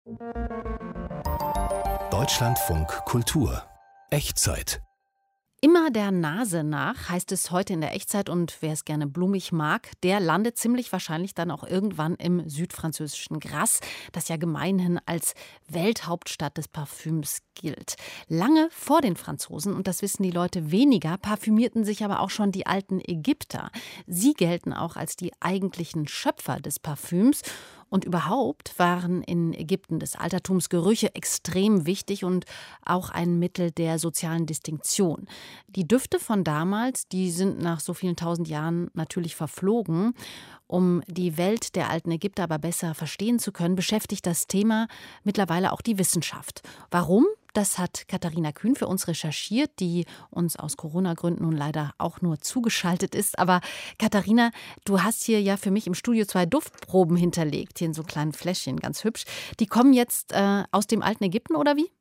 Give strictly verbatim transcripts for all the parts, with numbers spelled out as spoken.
Deutschlandfunk Kultur Echtzeit. Immer der Nase nach, heißt es heute in der Echtzeit, und wer es gerne blumig mag, der landet ziemlich wahrscheinlich dann auch irgendwann im südfranzösischen Grasse, das ja gemeinhin als Welthauptstadt des Parfüms gilt. Lange vor den Franzosen, und das wissen die Leute weniger, parfümierten sich aber auch schon die alten Ägypter. Sie gelten auch als die eigentlichen Schöpfer des Parfüms. Und überhaupt waren in Ägypten des Altertums Gerüche extrem wichtig und auch ein Mittel der sozialen Distinktion. Die Düfte von damals, die sind nach so vielen tausend Jahren natürlich verflogen. Um die Welt der alten Ägypter aber besser verstehen zu können, beschäftigt das Thema mittlerweile auch die Wissenschaft. Warum? Das hat Katharina Kühn für uns recherchiert, die uns aus Corona-Gründen nun leider auch nur zugeschaltet ist. Aber Katharina, du hast hier ja für mich im Studio zwei Duftproben hinterlegt, hier in so kleinen Fläschchen, ganz hübsch. Die kommen jetzt äh, aus dem alten Ägypten, oder wie?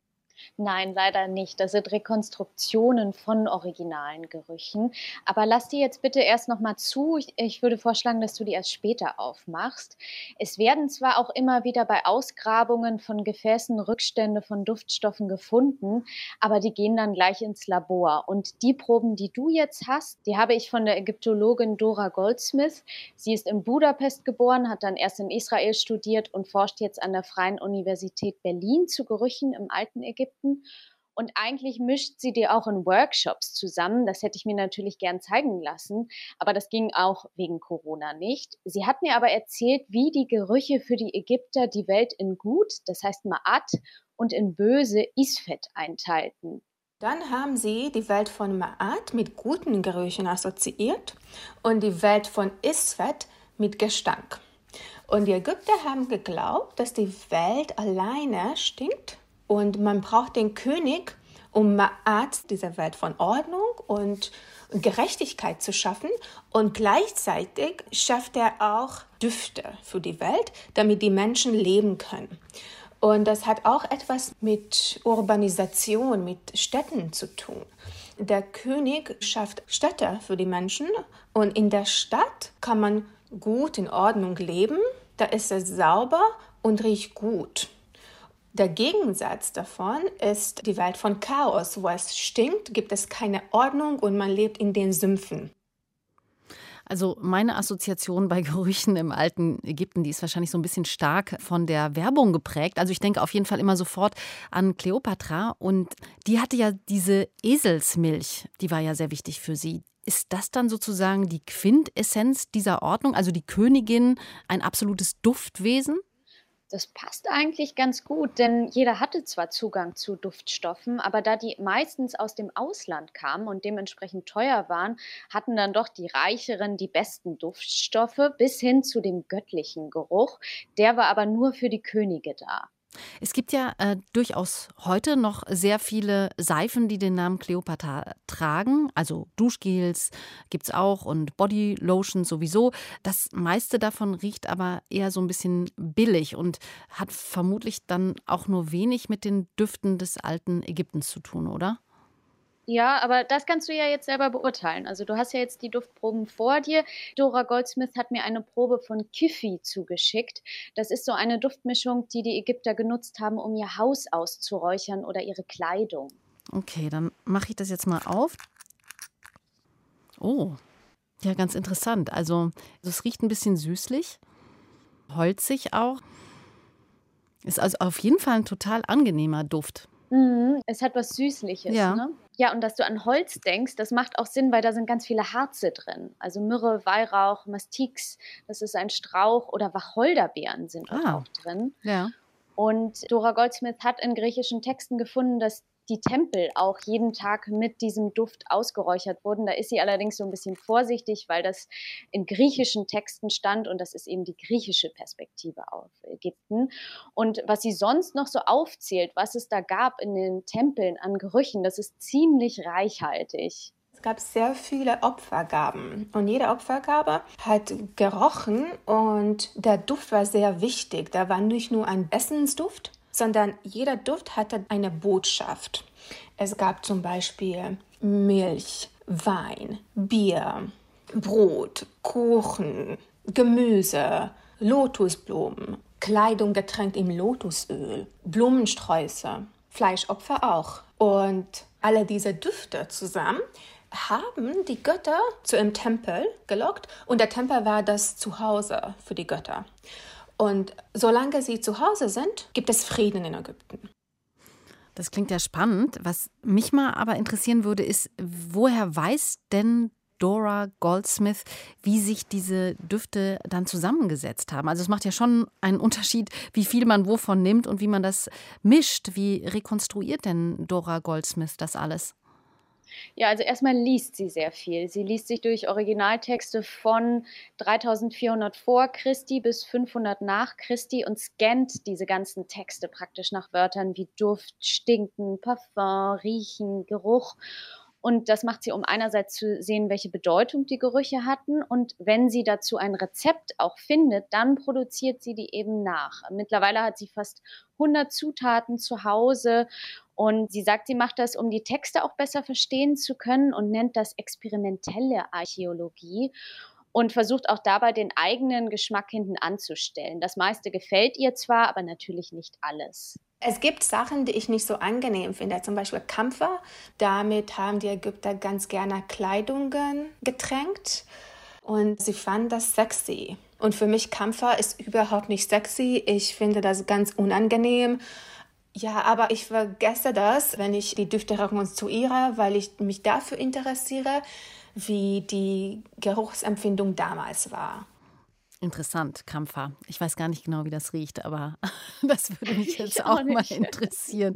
Nein, leider nicht. Das sind Rekonstruktionen von originalen Gerüchen. Aber lass die jetzt bitte erst noch mal zu. Ich, ich würde vorschlagen, dass du die erst später aufmachst. Es werden zwar auch immer wieder bei Ausgrabungen von Gefäßen Rückstände von Duftstoffen gefunden, aber die gehen dann gleich ins Labor. Und die Proben, die du jetzt hast, die habe ich von der Ägyptologin Dora Goldsmith. Sie ist in Budapest geboren, hat dann erst in Israel studiert und forscht jetzt an der Freien Universität Berlin zu Gerüchen im alten Ägypten. Und eigentlich mischt sie die auch in Workshops zusammen. Das hätte ich mir natürlich gern zeigen lassen, aber das ging auch wegen Corona nicht. Sie hat mir aber erzählt, wie die Gerüche für die Ägypter die Welt in gut, das heißt Ma'at, und in böse Isfet einteilten. Dann haben sie die Welt von Ma'at mit guten Gerüchen assoziiert und die Welt von Isfet mit Gestank. Und die Ägypter haben geglaubt, dass die Welt alleine stinkt. Und man braucht den König, um Ma'at, dieser Welt von Ordnung und Gerechtigkeit zu schaffen. Und gleichzeitig schafft er auch Düfte für die Welt, damit die Menschen leben können. Und das hat auch etwas mit Urbanisation, mit Städten zu tun. Der König schafft Städte für die Menschen und in der Stadt kann man gut in Ordnung leben. Da ist es sauber und riecht gut. Der Gegensatz davon ist die Welt von Chaos. Wo es stinkt, gibt es keine Ordnung und man lebt in den Sümpfen. Also meine Assoziation bei Gerüchen im alten Ägypten, die ist wahrscheinlich so ein bisschen stark von der Werbung geprägt. Also ich denke auf jeden Fall immer sofort an Kleopatra, und die hatte ja diese Eselsmilch, die war ja sehr wichtig für sie. Ist das dann sozusagen die Quintessenz dieser Ordnung, also die Königin, ein absolutes Duftwesen? Das passt eigentlich ganz gut, denn jeder hatte zwar Zugang zu Duftstoffen, aber da die meistens aus dem Ausland kamen und dementsprechend teuer waren, hatten dann doch die Reicheren die besten Duftstoffe bis hin zu dem göttlichen Geruch. Der war aber nur für die Könige da. Es gibt ja äh, durchaus heute noch sehr viele Seifen, die den Namen Kleopatra tragen. Also Duschgels gibt es auch und Bodylotions sowieso. Das meiste davon riecht aber eher so ein bisschen billig und hat vermutlich dann auch nur wenig mit den Düften des alten Ägyptens zu tun, oder? Ja, aber das kannst du ja jetzt selber beurteilen. Also du hast ja jetzt die Duftproben vor dir. Dora Goldsmith hat mir eine Probe von Kifi zugeschickt. Das ist so eine Duftmischung, die die Ägypter genutzt haben, um ihr Haus auszuräuchern oder ihre Kleidung. Okay, dann mache ich das jetzt mal auf. Oh, ja, ganz interessant. Also es riecht ein bisschen süßlich, holzig auch. Ist also auf jeden Fall ein total angenehmer Duft. Mhm, es hat was Süßliches, Ja. ne? Ja, und dass du an Holz denkst, das macht auch Sinn, weil da sind ganz viele Harze drin. Also Myrrhe, Weihrauch, Mastix, das ist ein Strauch, oder Wacholderbeeren sind dort Ah. auch drin. Ja. Und Dora Goldsmith hat in griechischen Texten gefunden, dass die Tempel auch jeden Tag mit diesem Duft ausgeräuchert wurden. Da ist sie allerdings so ein bisschen vorsichtig, weil das in griechischen Texten stand und das ist eben die griechische Perspektive auf Ägypten. Und was sie sonst noch so aufzählt, was es da gab in den Tempeln an Gerüchen, das ist ziemlich reichhaltig. Es gab sehr viele Opfergaben und jede Opfergabe hat gerochen und der Duft war sehr wichtig. Da war nicht nur ein Essensduft, sondern jeder Duft hatte eine Botschaft. Es gab zum Beispiel Milch, Wein, Bier, Brot, Kuchen, Gemüse, Lotusblumen. Kleidung getränkt im Lotusöl, Blumensträuße, Fleischopfer auch. Und alle diese Düfte zusammen haben die Götter zu einem Tempel gelockt und der Tempel war das Zuhause für die Götter. Und solange sie zu Hause sind, gibt es Frieden in Ägypten. Das klingt ja spannend. Was mich mal aber interessieren würde, ist, woher weiß denn Dora Goldsmith, wie sich diese Düfte dann zusammengesetzt haben? Also es macht ja schon einen Unterschied, wie viel man wovon nimmt und wie man das mischt. Wie rekonstruiert denn Dora Goldsmith das alles? Ja, also erstmal liest sie sehr viel. Sie liest sich durch Originaltexte von dreitausendvierhundert vor Christi bis fünfhundert nach Christi und scannt diese ganzen Texte praktisch nach Wörtern wie Duft, Stinken, Parfum, Riechen, Geruch. Und das macht sie, um einerseits zu sehen, welche Bedeutung die Gerüche hatten. Und wenn sie dazu ein Rezept auch findet, dann produziert sie die eben nach. Mittlerweile hat sie fast hundert Zutaten zu Hause. Und sie sagt, sie macht das, um die Texte auch besser verstehen zu können und nennt das experimentelle Archäologie und versucht auch dabei, den eigenen Geschmack hinten anzustellen. Das meiste gefällt ihr zwar, aber natürlich nicht alles. Es gibt Sachen, die ich nicht so angenehm finde, zum Beispiel Kampfer. Damit haben die Ägypter ganz gerne Kleidungen getränkt und sie fanden das sexy. Und für mich Kampfer ist überhaupt nicht sexy. Ich finde das ganz unangenehm. Ja, aber ich vergesse das, wenn ich die Düfte rekonstruiere, weil ich mich dafür interessiere, wie die Geruchsempfindung damals war. Interessant, Kampfer. Ich weiß gar nicht genau, wie das riecht, aber das würde mich jetzt Ich auch, auch mal nicht. interessieren.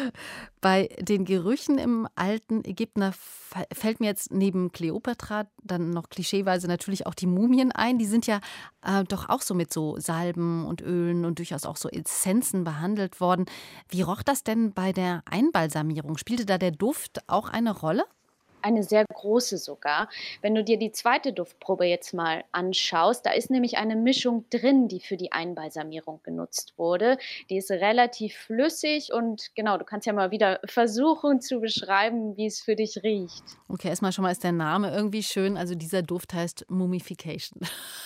Bei den Gerüchen im alten Ägypten da fa- fällt mir jetzt neben Kleopatra dann noch klischeeweise natürlich auch die Mumien ein. Die sind ja äh, doch auch so mit so Salben und Ölen und durchaus auch so Essenzen behandelt worden. Wie roch das denn bei der Einbalsamierung? Spielte da der Duft auch eine Rolle? Eine sehr große sogar. Wenn du dir die zweite Duftprobe jetzt mal anschaust, da ist nämlich eine Mischung drin, die für die Einbalsamierung genutzt wurde. Die ist relativ flüssig und genau, du kannst ja mal wieder versuchen zu beschreiben, wie es für dich riecht. Okay, erstmal schon mal ist der Name irgendwie schön. Also dieser Duft heißt Mummification.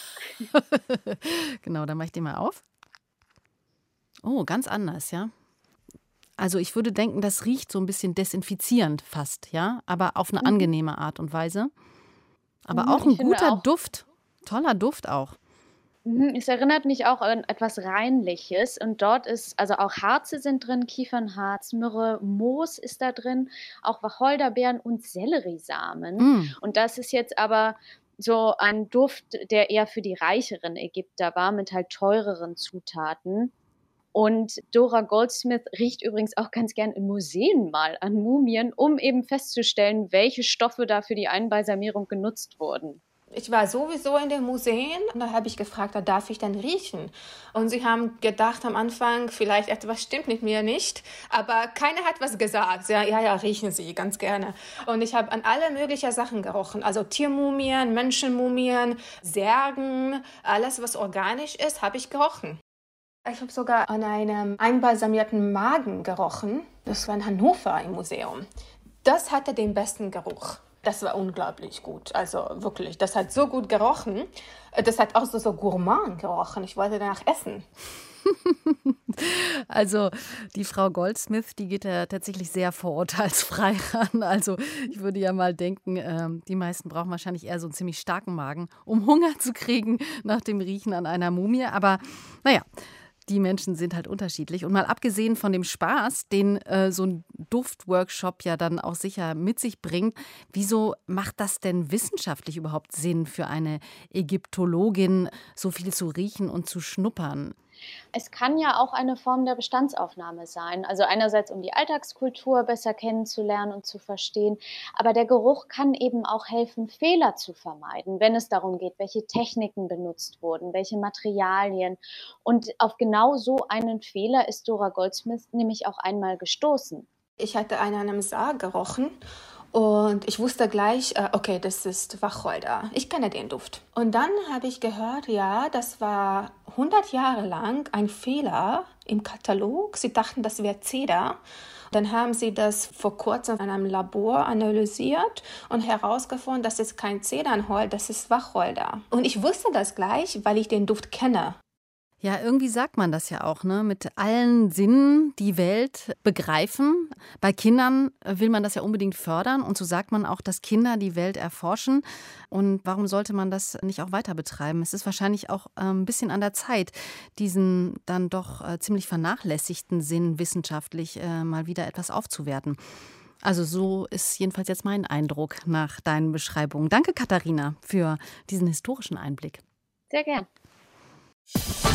Genau, dann mache ich den mal auf. Oh, ganz anders, ja. Also ich würde denken, das riecht so ein bisschen desinfizierend fast, ja, aber auf eine Mhm. angenehme Art und Weise. Aber Mhm, auch ein ich finde guter auch. Duft, toller Duft auch. Mhm, es erinnert mich auch an etwas Reinliches und dort ist also auch Harze sind drin, Kiefernharz, Myrrhe, Moos ist da drin, auch Wacholderbeeren und Selleriesamen. Mm. Und das ist jetzt aber so ein Duft, der eher für die reicheren Ägypter war, mit halt teureren Zutaten. Und Dora Goldsmith riecht übrigens auch ganz gern in Museen mal an Mumien, um eben festzustellen, welche Stoffe da für die Einbalsamierung genutzt wurden. Ich war sowieso in den Museen und da habe ich gefragt, da darf ich denn riechen? Und sie haben gedacht am Anfang, vielleicht etwas stimmt mit mir nicht, aber keiner hat was gesagt. Ja, ja, ja, riechen Sie, ganz gerne. Und ich habe an alle möglichen Sachen gerochen, also Tiermumien, Menschenmumien, Särgen, alles, was organisch ist, habe ich gerochen. Ich habe sogar an einem einbalsamierten Magen gerochen. Das war in Hannover im Museum. Das hatte den besten Geruch. Das war unglaublich gut. Also wirklich, das hat so gut gerochen. Das hat auch so, so gourmand gerochen. Ich wollte danach essen. Also die Frau Goldsmith, die geht ja tatsächlich sehr vorurteilsfrei ran. Also ich würde ja mal denken, ähm, die meisten brauchen wahrscheinlich eher so einen ziemlich starken Magen, um Hunger zu kriegen nach dem Riechen an einer Mumie. Aber naja, die Menschen sind halt unterschiedlich. Und mal abgesehen von dem Spaß, den äh, so ein Duftworkshop ja dann auch sicher mit sich bringt, wieso macht das denn wissenschaftlich überhaupt Sinn für eine Ägyptologin, so viel zu riechen und zu schnuppern? Es kann ja auch eine Form der Bestandsaufnahme sein. Also einerseits, um die Alltagskultur besser kennenzulernen und zu verstehen. Aber der Geruch kann eben auch helfen, Fehler zu vermeiden, wenn es darum geht, welche Techniken benutzt wurden, welche Materialien. Und auf genau so einen Fehler ist Dora Goldsmith nämlich auch einmal gestoßen. Ich hatte an einem Sarg gerochen und ich wusste gleich, äh, okay, das ist Wacholder. Ich kenne den Duft. Und dann habe ich gehört, ja, das war hundert Jahre lang ein Fehler im Katalog. Sie dachten, das wäre Zeder. Dann haben sie das vor kurzem in einem Labor analysiert und herausgefunden, das ist kein Zedernholz, das ist Wacholder. Und ich wusste das gleich, weil ich den Duft kenne. Ja, irgendwie sagt man das ja auch, ne? Mit allen Sinnen die Welt begreifen. Bei Kindern will man das ja unbedingt fördern. Und so sagt man auch, dass Kinder die Welt erforschen. Und warum sollte man das nicht auch weiter betreiben? Es ist wahrscheinlich auch äh, ein bisschen an der Zeit, diesen dann doch äh, ziemlich vernachlässigten Sinn wissenschaftlich äh, mal wieder etwas aufzuwerten. Also so ist jedenfalls jetzt mein Eindruck nach deinen Beschreibungen. Danke, Katharina, für diesen historischen Einblick. Sehr gern.